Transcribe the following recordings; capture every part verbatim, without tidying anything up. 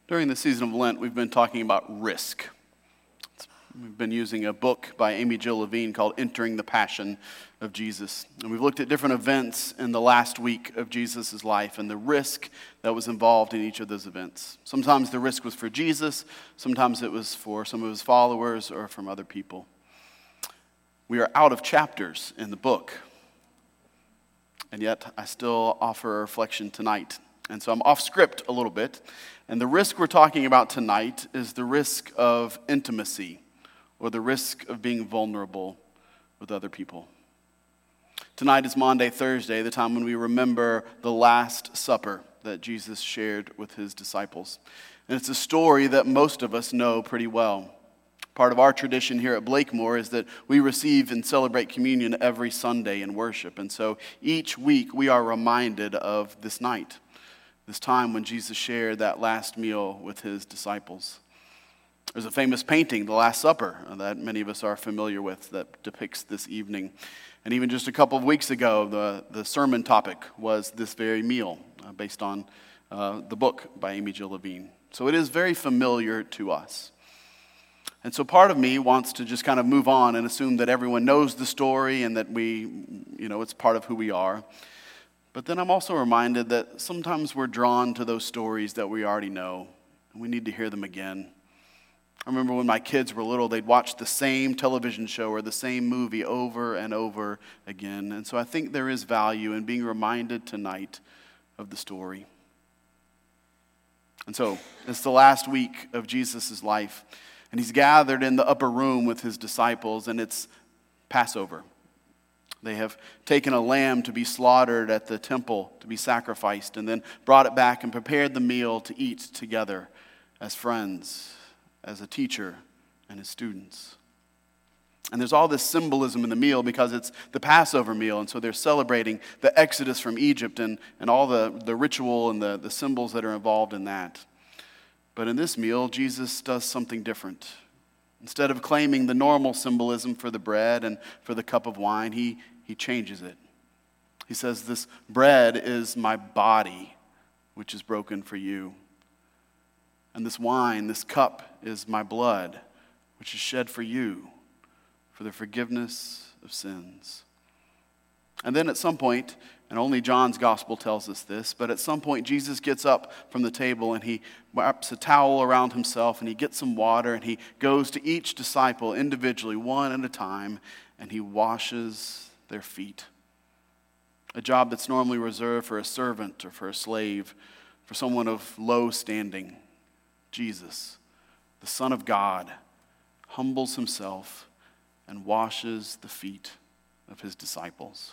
During the season of Lent, we've been talking about risk. We've been using a book by Amy Jill Levine called Entering the Passion of Jesus. And we've looked at different events in the last week of Jesus' life and the risk that was involved in each of those events. Sometimes the risk was for Jesus, sometimes it was for some of his followers or from other people. We are out of chapters in the book, and yet I still offer a reflection tonight. And so I'm off script a little bit. And the risk we're talking about tonight is the risk of intimacy, or the risk of being vulnerable with other people. Tonight is Maundy Thursday, the time when we remember the Last Supper that Jesus shared with his disciples. And it's a story that most of us know pretty well. Part of our tradition here at Blakemore is that we receive and celebrate communion every Sunday in worship. And so each week we are reminded of this night, this time when Jesus shared that last meal with his disciples. There's a famous painting, The Last Supper, that many of us are familiar with that depicts this evening. And even just a couple of weeks ago, the, the sermon topic was this very meal, uh, based on uh, the book by Amy Jill Levine. So it is very familiar to us. And so part of me wants to just kind of move on and assume that everyone knows the story and that we, you know, it's part of who we are. But then I'm also reminded that sometimes we're drawn to those stories that we already know, and we need to hear them again. I remember when my kids were little, they'd watch the same television show or the same movie over and over again. And so I think there is value in being reminded tonight of the story. And so it's the last week of Jesus' life, and he's gathered in the upper room with his disciples, and it's Passover. They have taken a lamb to be slaughtered at the temple to be sacrificed, and then brought it back and prepared the meal to eat together as friends, as a teacher and his students. And there's all this symbolism in the meal because it's the Passover meal, and so they're celebrating the exodus from Egypt and, and all the, the ritual and the, the symbols that are involved in that. But in this meal, Jesus does something different. Instead of claiming the normal symbolism for the bread and for the cup of wine, he, he changes it. He says, "This bread is my body, which is broken for you. And this wine, this cup, is my blood, which is shed for you, for the forgiveness of sins." And then at some point, and only John's gospel tells us this, but at some point Jesus gets up from the table and he wraps a towel around himself and he gets some water and he goes to each disciple individually, one at a time, and he washes their feet. A job that's normally reserved for a servant or for a slave, for someone of low standing. Jesus, the Son of God, humbles himself and washes the feet of his disciples.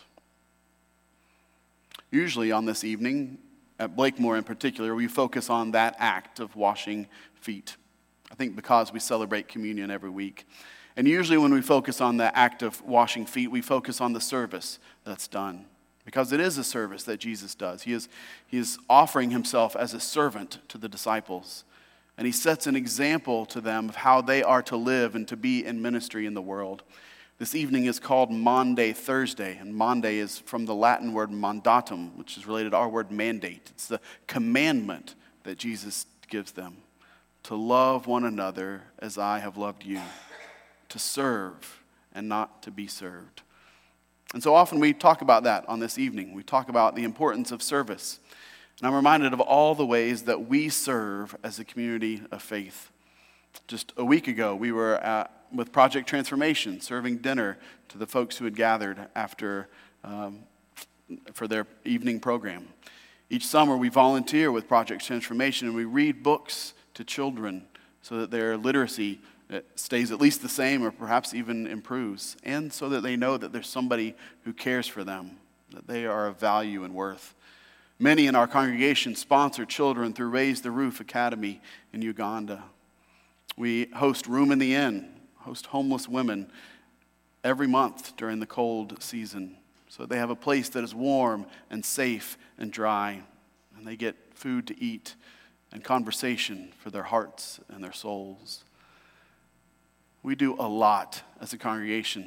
Usually on this evening, at Blakemore in particular, we focus on that act of washing feet. I think because we celebrate communion every week. And usually when we focus on the act of washing feet, we focus on the service that's done. Because it is a service that Jesus does. He is, he is offering himself as a servant to the disciples. And he sets an example to them of how they are to live and to be in ministry in the world. This evening is called Maundy Thursday, and Maundy is from the Latin word mandatum, which is related to our word mandate. It's the commandment that Jesus gives them, to love one another as I have loved you, to serve and not to be served. And so often we talk about that on this evening. We talk about the importance of service. And I'm reminded of all the ways that we serve as a community of faith. Just a week ago, we were at, with Project Transformation, serving dinner to the folks who had gathered after um, for their evening program. Each summer, we volunteer with Project Transformation, and we read books to children so that their literacy stays at least the same or perhaps even improves, and so that they know that there's somebody who cares for them, that they are of value and worth. Many in our congregation sponsor children through Raise the Roof Academy in Uganda. We host Room in the Inn, host homeless women every month during the cold season, so they have a place that is warm and safe and dry, and they get food to eat and conversation for their hearts and their souls. We do a lot as a congregation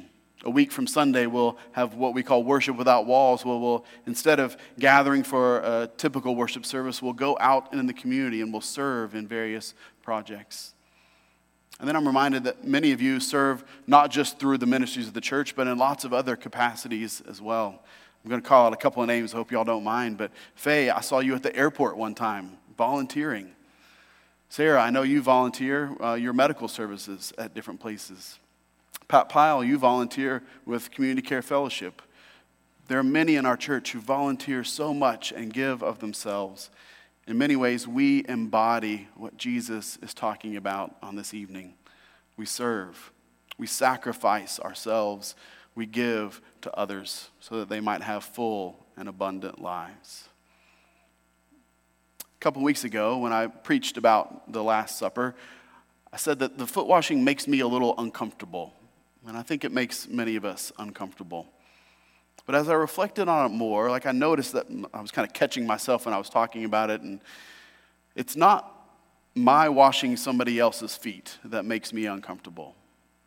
A week from Sunday, we'll have what we call Worship Without Walls, where we'll, instead of gathering for a typical worship service, we'll go out in the community and we'll serve in various projects. And then I'm reminded that many of you serve not just through the ministries of the church, but in lots of other capacities as well. I'm going to call out a couple of names. I hope y'all don't mind. But Faye, I saw you at the airport one time volunteering. Sarah, I know you volunteer uh, your medical services at different places. Pat Pyle, you volunteer with Community Care Fellowship. There are many in our church who volunteer so much and give of themselves. In many ways, we embody what Jesus is talking about on this evening. We serve. We sacrifice ourselves. We give to others so that they might have full and abundant lives. A couple weeks ago, when I preached about the Last Supper, I said that the foot washing makes me a little uncomfortable. And I think it makes many of us uncomfortable. But as I reflected on it more, like I noticed that I was kind of catching myself when I was talking about it. And it's not my washing somebody else's feet that makes me uncomfortable.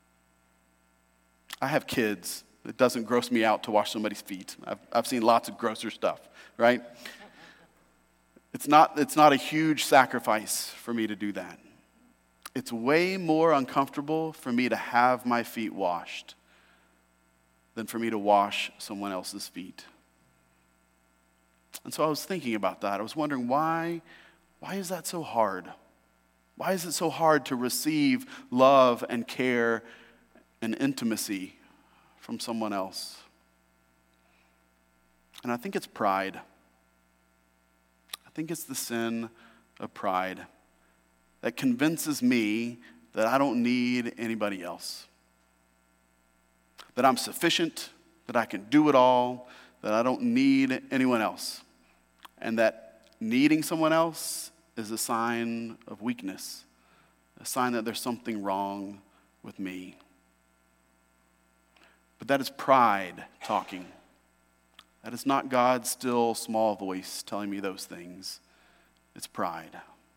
I have kids. It doesn't gross me out to wash somebody's feet. I've, I've seen lots of grosser stuff, right? It's not, it's not a huge sacrifice for me to do that. It's way more uncomfortable for me to have my feet washed than for me to wash someone else's feet. And so I was thinking about that. I was wondering why, why is that so hard? Why is it so hard to receive love and care and intimacy from someone else? And I think it's pride. I think it's the sin of pride that convinces me that I don't need anybody else. That I'm sufficient, that I can do it all, that I don't need anyone else. And that needing someone else is a sign of weakness, a sign that there's something wrong with me. But that is pride talking. That is not God's still small voice telling me those things. It's pride.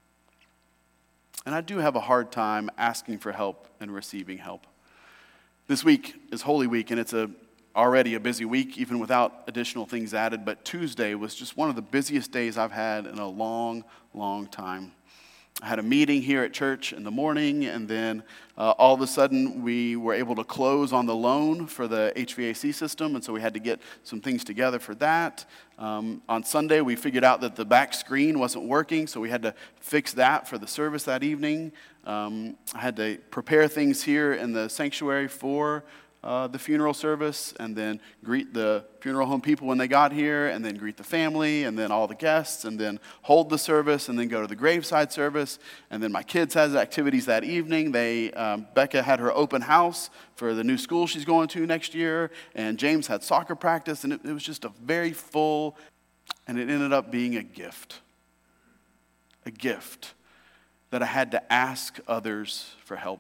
And I do have a hard time asking for help and receiving help. This week is Holy Week, and it's a, already a busy week, even without additional things added. But Tuesday was just one of the busiest days I've had in a long, long time. I had a meeting here at church in the morning, and then uh, all of a sudden we were able to close on the loan for the H V A C system, and so we had to get some things together for that. Um, on Sunday, we figured out that the back screen wasn't working, so we had to fix that for the service that evening. Um, I had to prepare things here in the sanctuary for Uh, the funeral service, and then greet the funeral home people when they got here, and then greet the family, and then all the guests, and then hold the service, and then go to the graveside service. And then my kids had activities that evening. They um, Becca had her open house for the new school she's going to next year, and James had soccer practice, and it, it was just a very full, and it ended up being a gift. A gift that I had to ask others for help.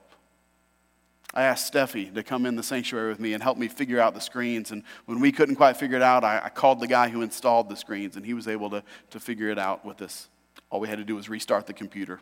I asked Steffi to come in the sanctuary with me and help me figure out the screens. And when we couldn't quite figure it out, I, I called the guy who installed the screens, and he was able to, to figure it out with us. All we had to do was restart the computer.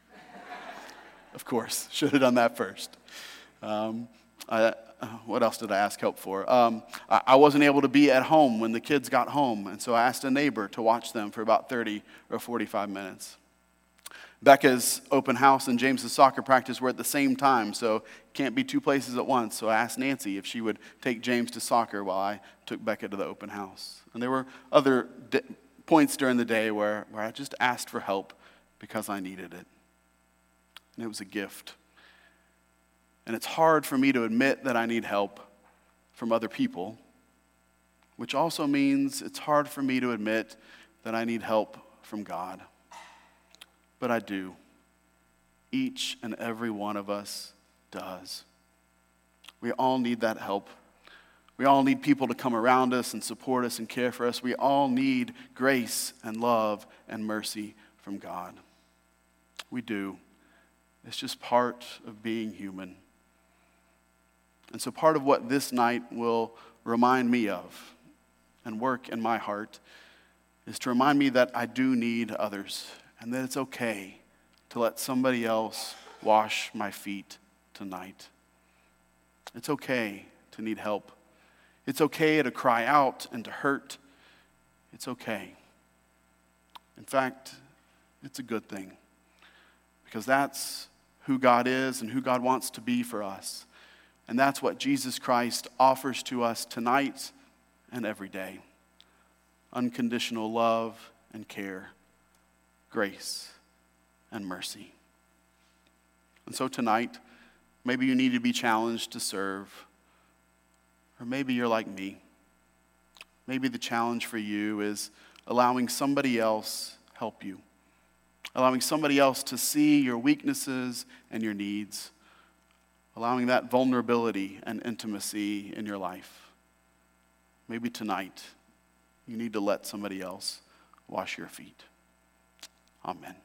Of course, should have done that first. Um, I, what else did I ask help for? Um, I, I wasn't able to be at home when the kids got home, and so I asked a neighbor to watch them for about thirty or forty-five minutes. Becca's open house and James's soccer practice were at the same time, so can't be two places at once. So I asked Nancy if she would take James to soccer while I took Becca to the open house. And there were other d- points during the day where, where I just asked for help because I needed it. And it was a gift. And it's hard for me to admit that I need help from other people, which also means it's hard for me to admit that I need help from God. But I do. Each and every one of us does. We all need that help. We all need people to come around us and support us and care for us. We all need grace and love and mercy from God. We do. It's just part of being human. And so part of what this night will remind me of and work in my heart is to remind me that I do need others, and that it's okay to let somebody else wash my feet tonight. It's okay to need help. It's okay to cry out and to hurt. It's okay. In fact, it's a good thing, because that's who God is and who God wants to be for us. And that's what Jesus Christ offers to us tonight and every day. Unconditional love and care, grace and mercy. And so tonight, maybe you need to be challenged to serve. Or maybe you're like me. Maybe the challenge for you is allowing somebody else help you. Allowing somebody else to see your weaknesses and your needs. Allowing that vulnerability and intimacy in your life. Maybe tonight you need to let somebody else wash your feet. Amen.